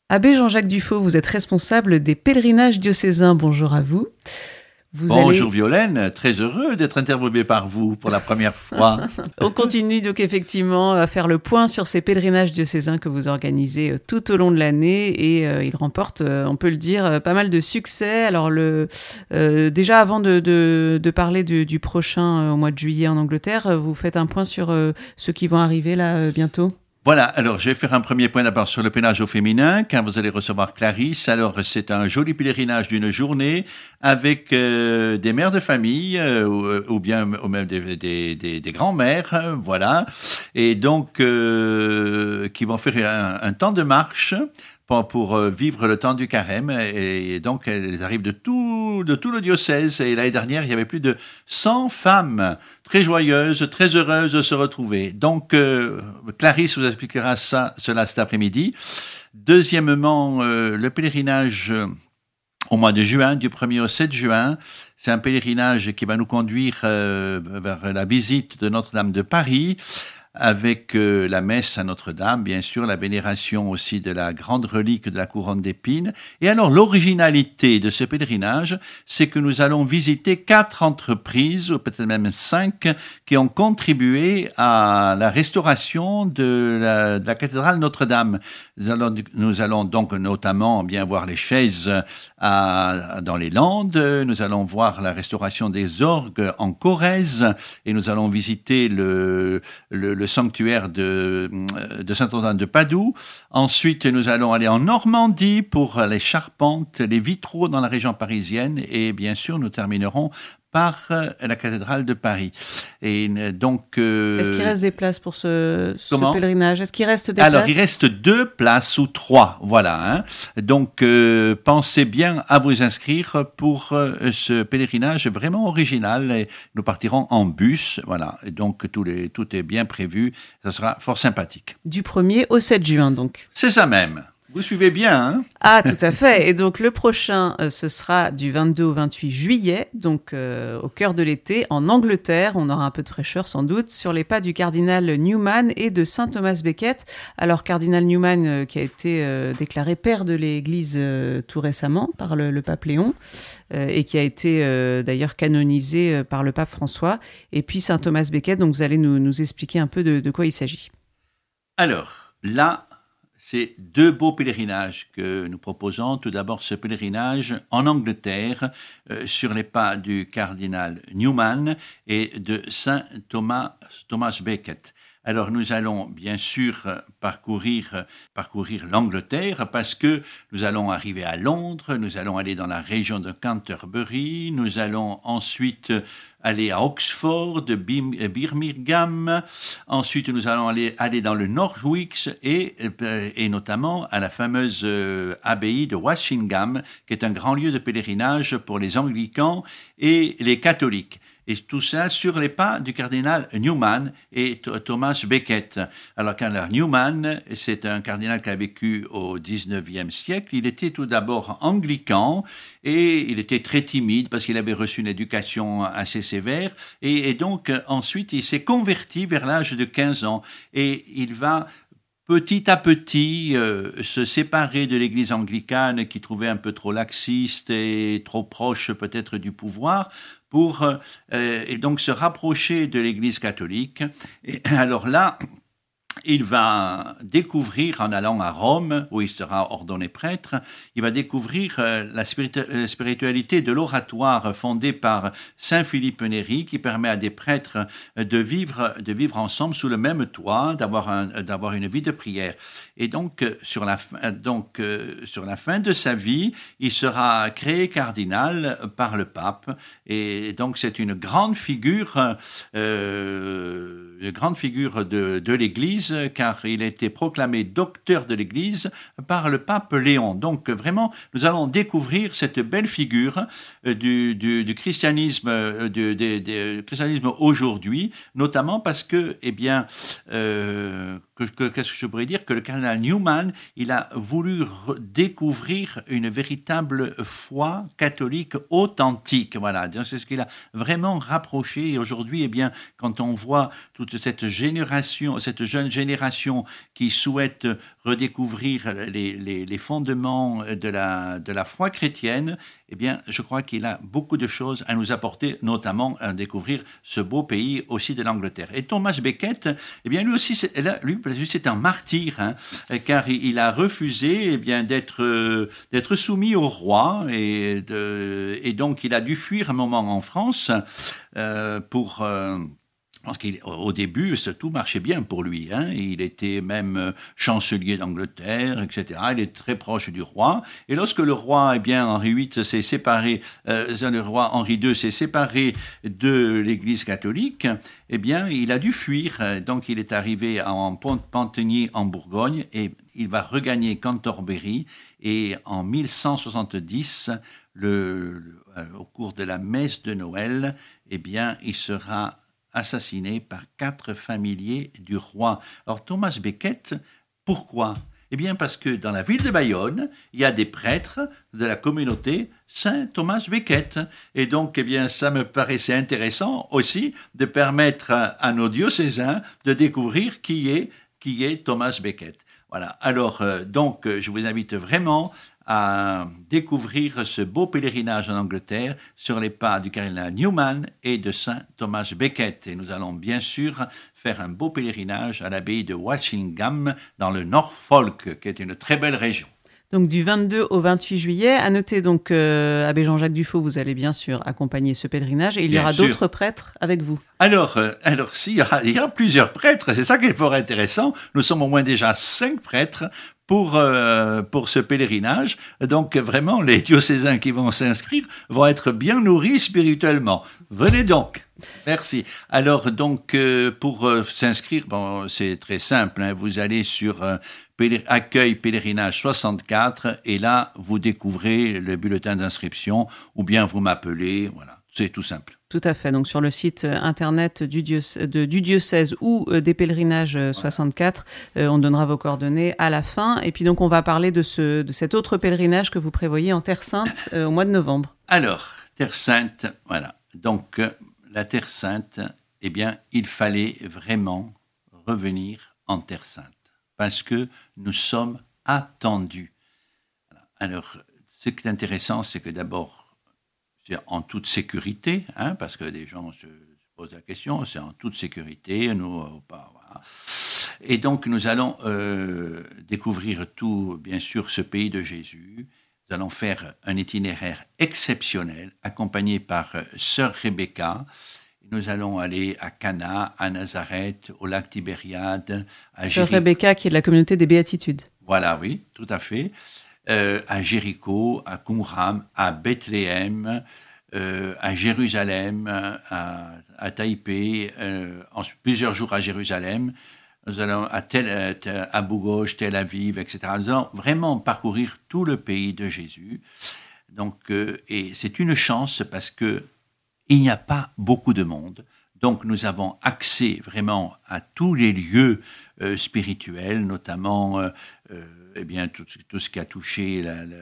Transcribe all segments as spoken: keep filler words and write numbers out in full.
Abbé Jean-Jacques Dufaux, vous êtes responsable des pèlerinages diocésains. Bonjour à vous. Vous Bonjour allez... Violaine, très heureux d'être interviewé par vous pour la première fois. On continue donc effectivement à faire le point sur ces pèlerinages diocésains que vous organisez tout au long de l'année et euh, ils remportent, euh, on peut le dire, pas mal de succès. Alors le, euh, déjà avant de, de, de parler du, du prochain euh, au mois de juillet en Angleterre, vous faites un point sur euh, ceux qui vont arriver là euh, bientôt. Voilà, alors je vais faire un premier point d'abord sur le pèlerinage au féminin, car vous allez recevoir Clarisse. Alors c'est un joli pèlerinage d'une journée avec euh, des mères de famille euh, ou, ou bien ou même des, des, des, des grands-mères, euh, voilà, et donc euh, qui vont faire un, un temps de marche pour, pour vivre le temps du carême. Et, et donc elles arrivent de tout, de tout le diocèse. Et l'année dernière, il y avait plus de cent femmes très joyeuses, très heureuses de se retrouver. Donc, euh, Clarisse vous expliquera ça, cela cet après-midi. Deuxièmement, euh, le pèlerinage au mois de juin, du premier au sept juin, c'est un pèlerinage qui va nous conduire euh, vers la visite de Notre-Dame de Paris, avec euh, la messe à Notre-Dame, bien sûr, la vénération aussi de la grande relique de la couronne d'épines. Et alors, l'originalité de ce pèlerinage, c'est que nous allons visiter quatre entreprises, ou peut-être même cinq, qui ont contribué à la restauration de la, de la cathédrale Notre-Dame. Nous allons, nous allons donc notamment bien voir les chaises à, dans les Landes, nous allons voir la restauration des orgues en Corrèze, et nous allons visiter le, le, le sanctuaire de, de Saint-Antoine de Padoue. Ensuite, nous allons aller en Normandie pour les charpentes, les vitraux dans la région parisienne, et bien sûr, nous terminerons par la cathédrale de Paris. Et donc, euh, Est-ce qu'il reste des places pour ce, ce comment pèlerinage? Est-ce qu'il reste des Alors, places? il reste deux places ou trois, voilà. Hein. Donc, euh, pensez bien à vous inscrire pour euh, ce pèlerinage vraiment original. Et nous partirons en bus, voilà. Et donc, tout, les, tout est bien prévu. Ça sera fort sympathique. Du premier au sept juin, donc. C'est ça même. Vous suivez bien, hein? Ah, tout à fait. Et donc, le prochain, euh, ce sera du vingt-deux au vingt-huit juillet, donc euh, au cœur de l'été, en Angleterre. On aura un peu de fraîcheur, sans doute, sur les pas du cardinal Newman et de saint Thomas Becket. Alors, cardinal Newman, euh, qui a été euh, déclaré père de l'Église euh, tout récemment par le, le pape Léon, euh, et qui a été euh, d'ailleurs canonisé euh, par le pape François. Et puis, saint Thomas Becket, donc vous allez nous, nous expliquer un peu de, de quoi il s'agit. Alors, là, c'est deux beaux pèlerinages que nous proposons. Tout d'abord, ce pèlerinage en Angleterre, euh, sur les pas du cardinal Newman et de saint Thomas, Thomas Becket. Alors, nous allons bien sûr parcourir, parcourir l'Angleterre parce que nous allons arriver à Londres, nous allons aller dans la région de Canterbury, nous allons ensuite aller à Oxford, Birmingham, ensuite nous allons aller, aller dans le Norwich et, et notamment à la fameuse abbaye de Washingham, qui est un grand lieu de pèlerinage pour les anglicans et les catholiques. Et tout ça sur les pas du cardinal Newman et Thomas Becket. Alors, cardinal Newman, c'est un cardinal qui a vécu au dix-neuvième siècle. Il était tout d'abord anglican et il était très timide parce qu'il avait reçu une éducation assez sévère. Et, et donc, ensuite, il s'est converti vers l'âge de quinze ans. Et il va petit à petit euh, se séparer de l'église anglicane qui trouvait un peu trop laxiste et trop proche peut-être du pouvoir, pour euh, et donc se rapprocher de l'Église catholique. Et alors là, il va découvrir, en allant à Rome, où il sera ordonné prêtre, il va découvrir euh, la spiritu- spiritualité de l'oratoire fondée par saint Philippe Néri, qui permet à des prêtres de vivre, de vivre ensemble sous le même toit, d'avoir, un, d'avoir une vie de prière. Et donc, euh, sur la, fin, donc euh, sur la fin de sa vie, il sera créé cardinal par le pape. Et donc, c'est une grande figure, euh, une grande figure de, de l'Église, car il a été proclamé docteur de l'Église par le pape Léon. Donc vraiment, nous allons découvrir cette belle figure du, du, du christianisme, du, du, du christianisme aujourd'hui, notamment parce que, eh bien, euh, que, que, qu'est-ce que je pourrais dire, que le cardinal Newman, il a voulu découvrir une véritable foi catholique authentique. Voilà, donc c'est ce qu'il a vraiment rapproché. Et aujourd'hui, eh bien, quand on voit toute cette génération, cette jeune jeunes générations qui souhaitent redécouvrir les, les, les fondements de la, de la foi chrétienne, eh bien, je crois qu'il a beaucoup de choses à nous apporter, notamment à découvrir ce beau pays aussi de l'Angleterre. Et Thomas Becket, eh bien, lui aussi, c'est, lui, c'est un martyr, hein, car il a refusé, eh bien, d'être, euh, d'être soumis au roi, et, de, et donc il a dû fuir un moment en France euh, pour... Euh, Parce qu'au début, tout marchait bien pour lui. Hein. Il était même chancelier d'Angleterre, et cetera. Il est très proche du roi. Et lorsque le roi, eh bien, Henri huit s'est séparé, euh, le roi Henri deux s'est séparé de l'Église catholique, eh bien, il a dû fuir. Donc, il est arrivé en Pont-Panteny, en Bourgogne, et il va regagner Cantorbéry. Et en mille cent soixante-dix, le, le, au cours de la messe de Noël, eh bien, il sera assassiné par quatre familiers du roi. Alors Thomas Becket, pourquoi ? Eh bien parce que dans la ville de Bayonne, il y a des prêtres de la communauté Saint Thomas Becket. Et donc, eh bien, ça me paraissait intéressant aussi de permettre à, à nos diocésains de découvrir qui est, qui est Thomas Becket. Voilà. Alors, euh, donc, je vous invite vraiment à découvrir ce beau pèlerinage en Angleterre sur les pas du cardinal Newman et de Saint Thomas Becket. Et nous allons bien sûr faire un beau pèlerinage à l'abbaye de Watchingham dans le Norfolk, qui est une très belle région. Donc du vingt-deux au vingt-huit juillet, à noter donc euh, Abbé Jean-Jacques Dufaux, vous allez bien sûr accompagner ce pèlerinage et il bien y aura sûr. d'autres prêtres avec vous. Alors, euh, alors si, il y, a, il y a plusieurs prêtres, c'est ça qui est fort intéressant. Nous sommes au moins déjà cinq prêtres pour, euh, pour ce pèlerinage. Donc vraiment, les diocésains qui vont s'inscrire vont être bien nourris spirituellement. Venez donc. Merci. Alors donc, euh, pour euh, s'inscrire, bon, c'est très simple. Hein, vous allez sur euh, péler- accueil pèlerinage soixante-quatre et là, vous découvrez le bulletin d'inscription ou bien vous m'appelez. Voilà, c'est tout simple. Tout à fait. Donc sur le site internet du diocèse, de, du diocèse ou euh, des pèlerinages euh, soixante-quatre, euh, on donnera vos coordonnées à la fin. Et puis donc on va parler de, ce, de cet autre pèlerinage que vous prévoyez en Terre Sainte euh, au mois de novembre. Alors, Terre Sainte, voilà. Donc, euh, la Terre Sainte, eh bien, il fallait vraiment revenir en Terre Sainte parce que nous sommes attendus. Alors, ce qui est intéressant, c'est que d'abord, c'est en toute sécurité, hein, parce que des gens se posent la question, c'est en toute sécurité, nous, euh, pas, voilà. Et donc, nous allons euh, découvrir tout, bien sûr, ce pays de Jésus. Nous allons faire un itinéraire exceptionnel, accompagné par euh, Sœur Rebecca. Nous allons aller à Cana, à Nazareth, au lac Tibériade, à Sœur Jéricho. Rebecca, qui est de la communauté des Béatitudes. Voilà, oui, tout à fait. Euh, à Jéricho, à Qumran, à Bethléem, euh, à Jérusalem, à, à Taipei, euh, en plusieurs jours à Jérusalem. Nous allons à, Tel, à Abu Ghosh, Tel Aviv, et cetera. Nous allons vraiment parcourir tout le pays de Jésus. Donc, euh, et c'est une chance parce que il n'y a pas beaucoup de monde. Donc, nous avons accès vraiment à tous les lieux euh, spirituels, notamment euh, euh, eh bien, tout, tout ce qui a touché la, la,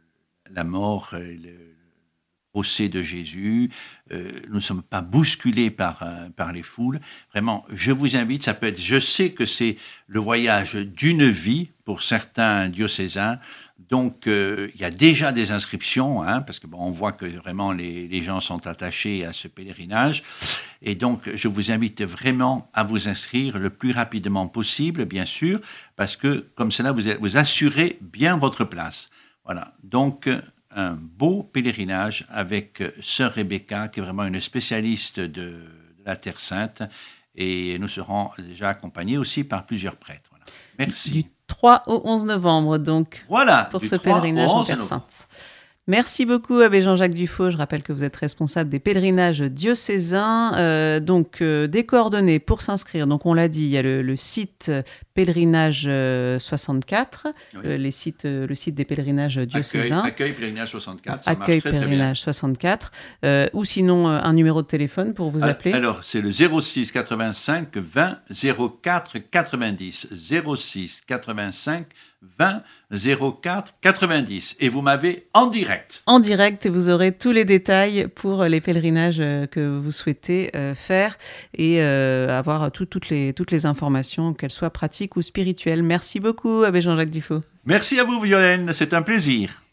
la mort, le procès de Jésus. Euh, nous ne sommes pas bousculés par, euh, par les foules. Vraiment, je vous invite, ça peut être, je sais que c'est le voyage d'une vie pour certains diocésains. Donc, euh, il y a déjà des inscriptions, hein, parce que bon, on voit que vraiment les, les gens sont attachés à ce pèlerinage. Et donc, je vous invite vraiment à vous inscrire le plus rapidement possible, bien sûr, parce que comme cela, vous, vous assurez bien votre place. Voilà. Donc, un beau pèlerinage avec Sœur Rebecca, qui est vraiment une spécialiste de, de la Terre Sainte. Et nous serons déjà accompagnés aussi par plusieurs prêtres. Voilà. Merci. Du trois au onze novembre, donc, voilà, pour ce pèlerinage en Terre Sainte. Merci beaucoup, Abbé Jean-Jacques Dufaux. Je rappelle que vous êtes responsable des pèlerinages diocésains. Euh, donc, euh, des coordonnées pour s'inscrire. Donc, on l'a dit, il y a le, le site pèlerinage euh, soixante-quatre, oui. euh, les sites, euh, le site des pèlerinages diocésains. Accueil, accueil pèlerinage soixante-quatre, ça accueil marche très, pèlerinage très bien. soixante-quatre. Euh, ou sinon, euh, un numéro de téléphone pour vous alors, appeler. Alors, c'est le zéro six quatre-vingt-cinq vingt zéro quatre quatre-vingt-dix. zéro six quatre-vingt-cinq vingt zéro quatre quatre-vingt-dix. Et vous m'avez en direct. En direct, et vous aurez tous les détails pour les pèlerinages que vous souhaitez euh, faire et euh, avoir tout, toutes, les, toutes les informations, qu'elles soient pratiques ou spirituelles. Merci beaucoup, Abbé Jean-Jacques Dufaux. Merci à vous, Violaine, c'est un plaisir.